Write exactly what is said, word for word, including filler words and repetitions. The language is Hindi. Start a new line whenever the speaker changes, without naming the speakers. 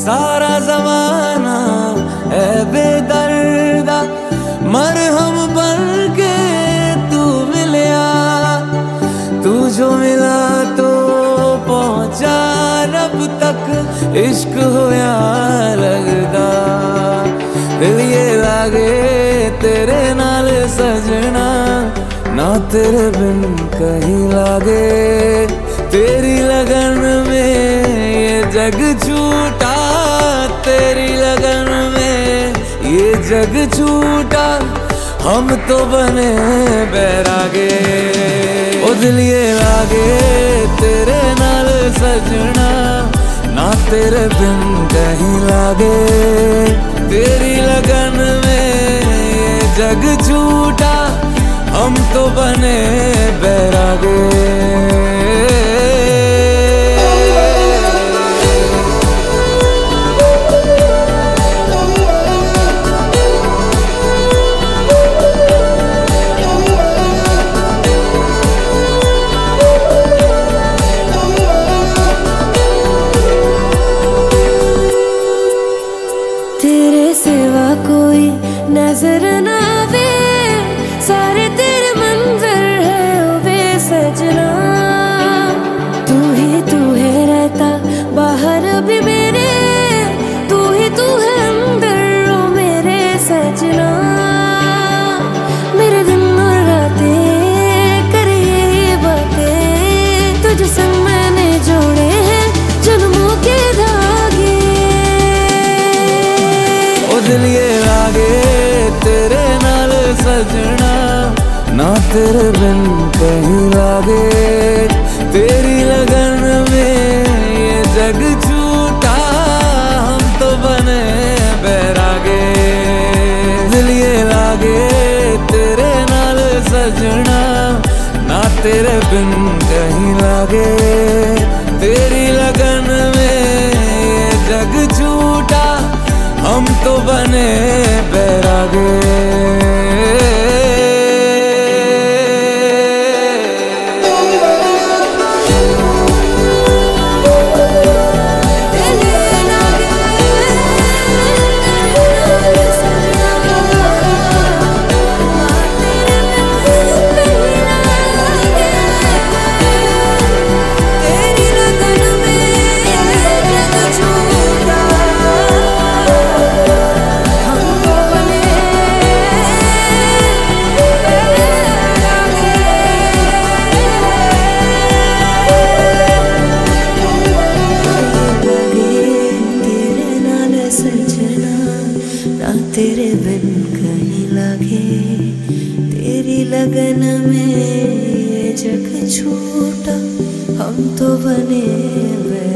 सारा जमाना है बेदर्दा, मरहम बन के तू मिलिया। तू जो मिला तो पहुंचा रब तक, इश्क होया लगदा। दिल ये लागे तेरे नाल सजना, ना तेरे बिन कहीं लागे। तेरी लगन में ये जग छूटा, तेरी लगन में ये जग छूटा। हम तो बने बैरागे, ओ दिल ये लागे तेरे नाल सजना, ना तेरे बिन कहीं लागे। तेरी लगन में ये जग छूटा, हम तो बने बैरागे।
तेरे सिवा कोई नजर ना आवे, सारे तेरे मंजर है ओ वे सजना। तू ही तू है रहता बाहर भी मेरे, तू ही तू है अंदर ओ मेरे सजना। मेरे दिन और रातें करे ये बातें, तुझ संग मैंने जोड़े हैं जन्मों के धागे।
ओ दिल ये लागे तेरे नाल सजना, ना तेरे बिन कहीं लागे। तेरी लगन में ये जग छूटा, हम तो बने बैरागे। दिल ये लागे तेरे नाल सजना, ना तेरे बिन कहीं लागे। तेरी लगन में ये जग छूटा, हम तो बने बैरागे।
तेरे बिन कहीं लागे, तेरी लगन में ये जग छूटा, हम तो बने।